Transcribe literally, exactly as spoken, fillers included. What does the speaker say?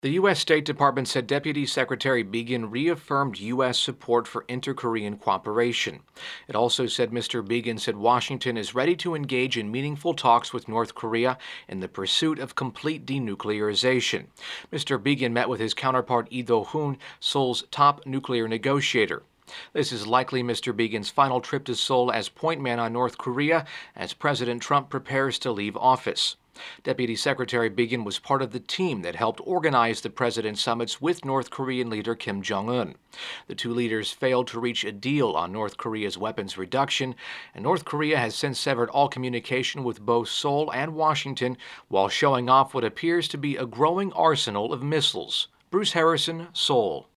The U S. State Department said Deputy Secretary Biegun reaffirmed U S support for inter-Korean cooperation. It also said Mister Biegun said Washington is ready to engage in meaningful talks with North Korea in the pursuit of complete denuclearization. Mister Biegun met with his counterpart Lee Do-hoon, Seoul's top nuclear negotiator. This is likely Mister Biegun's final trip to Seoul as point man on North Korea as President Trump prepares to leave office. Deputy Secretary Biegun was part of the team that helped organize the president's summits with North Korean leader Kim Jong-un. The two leaders failed to reach a deal on North Korea's weapons reduction, and North Korea has since severed all communication with both Seoul and Washington while showing off what appears to be a growing arsenal of missiles. Bruce Harrison, Seoul.